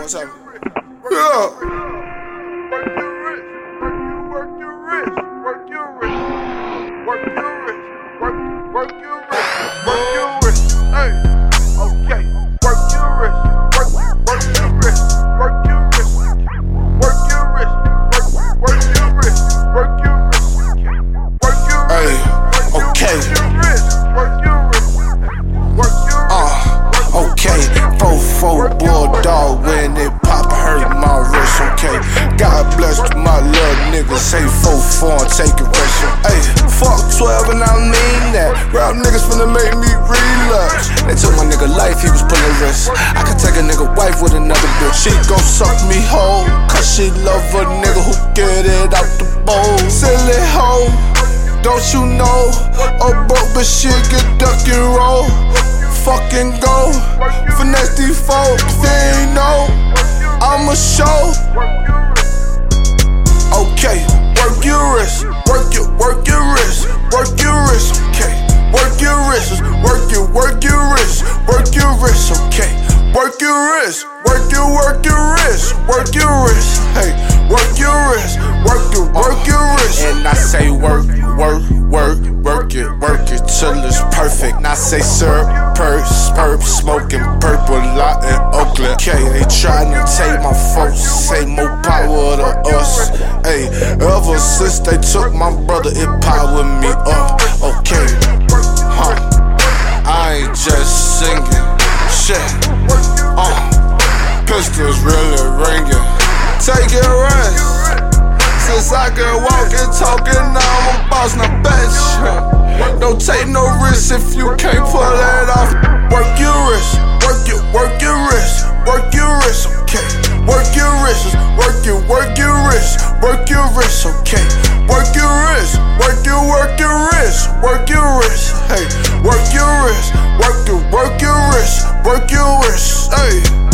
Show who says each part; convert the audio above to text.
Speaker 1: what's up? Yeah. Bulldog when it pop, hurt my wrist, okay. God bless my little nigga, say 4-4 and take a rest. Ayy, fuck 12 and I mean that. Rap niggas finna make me relapse. They took my nigga life, he was pulling risks. I could take a nigga wife with another bitch. She gon' suck me whole, cause she love a nigga who get it out the bowl. Silly hoe, don't you know? Oh, broke but shit get duck and roll. Fucking go, finesse these folks, they ain't know I'ma show. Okay, work your wrist, work your wrist, work your wrist, okay. Work your wrist, work your wrist, work your wrist, okay. Work your wrist, work your wrist, work your wrist, hey. Work your wrist, work your wrist. And I say work it till it's perfect. And I say syrup, perp, smoking purple out in Oakland. Okay, they tryna take my folks, say more power to us. Hey, ever since they took my brother, it powered me up. Okay, I ain't just singing, shit. Pistols really ringing. Take it rest. Since I can walk and talk and now I'm a boss, now bitch. Don't take no risks if you can't pull it off. Work your wrist, work your wrist, work your wrist, okay. Work your wrist, work your wrist, work your wrist, okay. Work your wrist, work your wrist, work your wrist, hey. Work your wrist, work your wrist, work your wrist, hey.